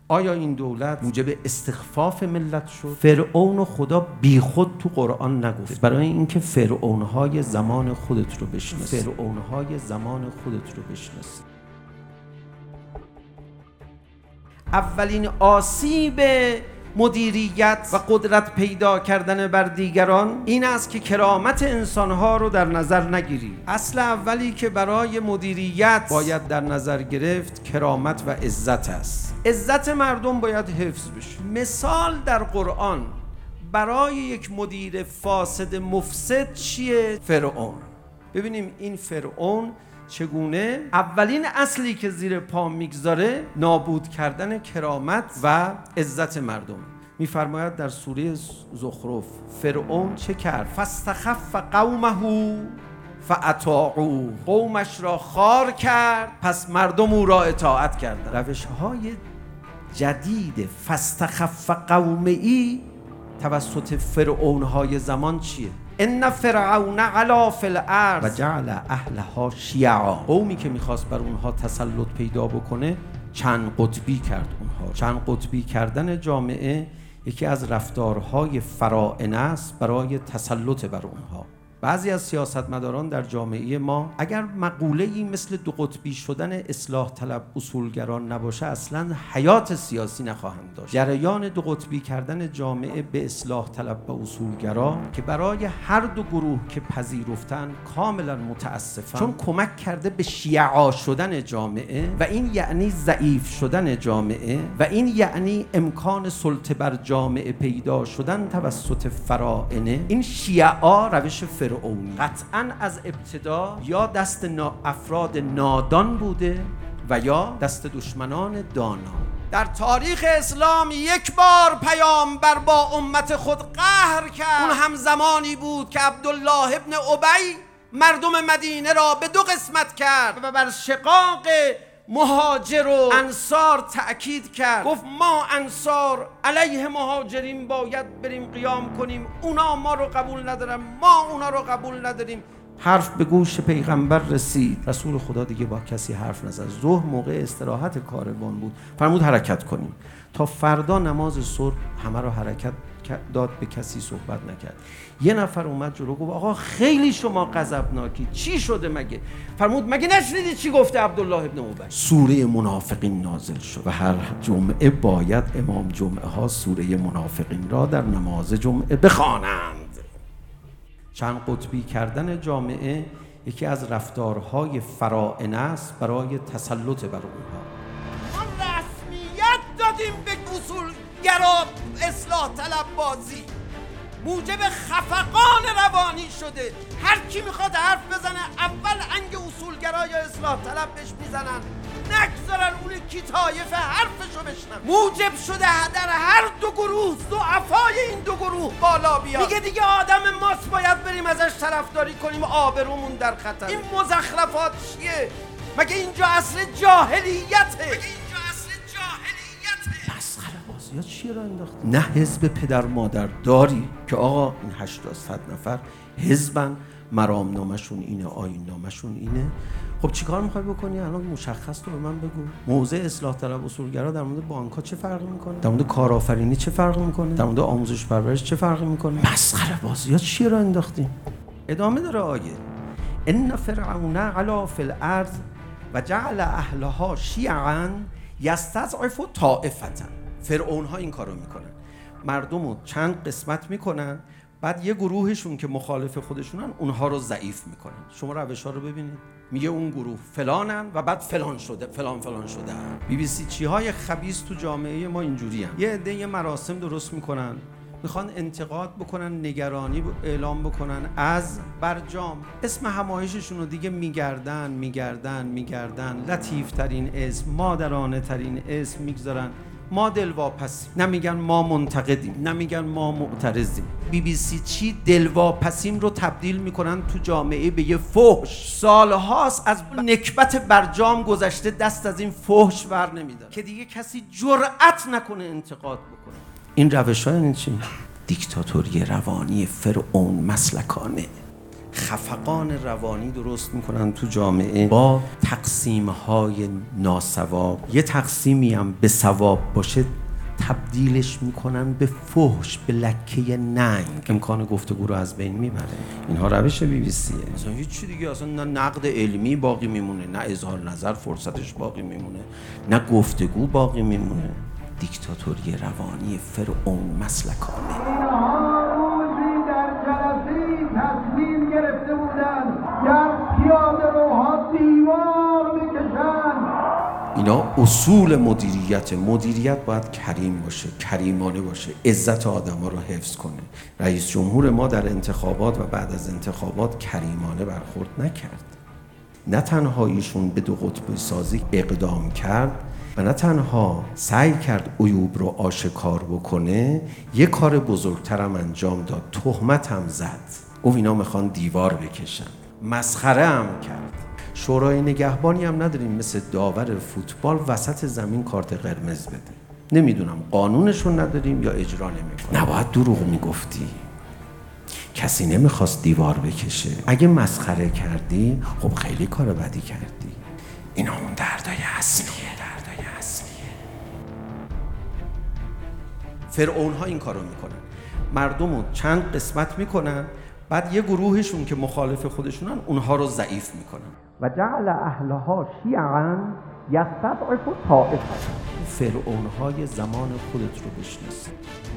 آیا این دولت موجب استخفاف ملت شد؟ فرعون و خدا بیخود تو قرآن نگفت، برای اینکه فرعونهای زمان خودت رو بشناس. فرعونهای زمان خودت رو بشناس. اولین آسیب مدیریت و قدرت پیدا کردن بر دیگران این است که کرامت انسانها رو در نظر نگیری. اصل اولی که برای مدیریت باید در نظر گرفت کرامت و عزت است. عزت مردم باید حفظ بشه. مثال در قرآن برای یک مدیر فاسد مفسد چیه؟ فرعون. ببینیم این فرعون چگونه اولین اصلی که زیر پا میگذاره نابود کردن کرامت و عزت مردم. میفرماید در سوره زخرف فرعون چه کرد؟ فاستخف قومه فاطاعوه. قومش را خوار کرد پس مردم او را اطاعت کردند. روش‌های جدید فاستخف قومه توسط فرعون‌های زمان چیه؟ ان فرعون علا فی الارض و جعل اهلها شیعا. قومی که میخواست بر اونها تسلط پیدا بکنه چند قطبی کرد اونها. چند قطبی کردن جامعه یکی از رفتارهای فراعنه است برای تسلط بر اونها. بعضی از سیاستمداران در جامعه ما اگر مقوله‌ای مثل دو قطبی شدن اصلاح طلب اصولگران نباشه اصلاً حیات سیاسی نخواهند داشت. جریان دو قطبی کردن جامعه به اصلاح طلب و اصولگرا که برای هر دو گروه که پذیرفتن کاملاً متاسفم، چون کمک کرده به شیعا شدن جامعه و این یعنی ضعیف شدن جامعه و این یعنی امکان سلطه بر جامعه پیدا شدن توسط فراعنه. این شیعا روش فرعونی قطعاً از ابتدا یا دست افراد نادان بوده و یا دست دشمنان دانا. در تاریخ اسلام یک بار پیامبر با امت خود قهر کرد. اون هم زمانی بود که عبدالله ابن ابی مردم مدینه را به دو قسمت کرد و بر شقاق مهاجر و انصار تأکید کرد. گفت ما انصار علیه مهاجرین باید بریم قیام کنیم، اونا ما رو قبول ندارن، ما اونا رو قبول نداریم. حرف به گوش پیغمبر رسید. رسول خدا دیگه با کسی حرف نزد. ظهر موقع استراحت کاروان بود، فرمود حرکت کنیم. تا فردا نماز صبح همه رو حرکت داد، به کسی صحبت نکرد. یه نفر اومد جلو گفت آقا خیلی شما غضبناکی، چی شده مگه؟ فرمود مگه نشنیدی چی گفته عبدالله ابن ابی؟ سوره منافقین نازل شد و هر جمعه باید امام جمعه ها سوره منافقین را در نماز جمعه بخوانند. چند قطبی کردن جامعه یکی از رفتارهای فراعنه است برای تسلط بر اونها. ما رسمیت دادیم به اصولگرا اصلاح طلب بازی، موجب خفقان روانی شده. هر کی میخواد حرف بزنه اول انگ اصولگرا یا اصلاح طلب بهش میزنن، نگذارن اون کی طایفه حرفشو بشنن. موجب شده در هر دو گروه ضعفای این دو گروه بالا بیاد. میگه دیگه آدم ماست باید بریم ازش طرفداری کنیم و آبرومون در خطر. این مزخرفات چیه؟ مگه اینجا اصل جاهلیته؟ یا چی را انداخت؟ نه حزب پدر مادر داری که آقا این 800 نفر حزبن، مرامنامه‌شون اینه، آیین نامه‌شون اینه. خب چیکار می‌خوای بکنی؟ الان مشخص تو به من بگو. موضع اصلاح طلب اصولگرا در مورد بانک‌ها چه فرقی می‌کنه؟ در مورد کارآفرینی چه فرقی می‌کنه؟ در مورد آموزش پرورش چه فرقی می‌کنه؟ مسخره بازی‌ها چی را انداختیم؟ ادامه داره آیه. ان فرعون علا فی الارض و جعل اهلها شیعا یستضعف طائفة. فرعون ها این کارو میکنن، مردم رو چند قسمت میکنن، بعد یه گروهشون که مخالف خودشونن اونها رو ضعیف میکنن. شما روش ها رو ببینید، میگه اون گروه فلانن و بعد فلان شده، فلان شده. BBC چی های خبیث تو جامعه ما اینجوری هن. یه عده یه مراسم درست میکنن، میخوان انتقاد بکنن، نگرانی اعلام بکنن از برجام. اسم همایششون رو دیگه میگردن لطیف ترین اسم، مادرانه ترین اسم میگذارن. ما دلواپسیم، نمیگن ما منتقدیم، نمیگن ما معترضیم. BBC چی دلواپسیم رو تبدیل میکنن تو جامعه به یه فحش. سالهاست از نکبت برجام گذشته، دست از این فحش ور نمیدن که دیگه کسی جرأت نکنه انتقاد بکنه. این روش ها یعنی چی؟ دیکتاتوری روانی فرعون مسلکانه. خفقان روانی درست میکنن تو جامعه با تقسیم‌های ناسواب. یه تقسیمی هم به ثواب باشه تبدیلش میکنن به فحش، به لکه ننگ، امکان گفتگو رو از بین میبره. اینها روش BBC. اصلا هیچ چی دیگه، اصلا نه نقد علمی باقی میمونه، نه اظهار نظر فرصتش باقی میمونه، نه گفتگو باقی میمونه. دیکتاتوری روانی فرعون مسلکانه. روزی در جلسه‌ای تصمیم گرفته بودند در پیاده‌روها دیوار بکشند. اینا اصول مدیریت باید کریم باشه، کریمانه باشه، عزت آدم‌ها رو حفظ کنه. رئیس جمهور ما در انتخابات و بعد از انتخابات کریمانه برخورد نکرد. نه تنها ایشون به دو قطبی سازی اقدام کرد و نه تنها سعی کرد عیوب رو آشکار بکنه، یه کار بزرگتر هم انجام داد، تهمت هم زد. اینا میخوان دیوار بکشن، مسخره هم کرد. شورای نگهبانی هم نداریم مثل داور فوتبال وسط زمین کارت قرمز بده. نمیدونم قانونشون نداریم یا اجرا نمیکنیم. نباید دروغ میگفتی. کسی نمیخواست دیوار بکشه. اگه مسخره کردی خب خیلی کار بدی کردی. اینا اون دردای اصلیه. فرعون ها این کارو میکنن، مردم رو چند قسمت میکنن، بعد یه گروهشون که مخالف خودشونن اونها رو ضعیف میکنن. و جعل اهلها شیعا یستضعف طائفه. فرعون های زمان خودت رو بشناس.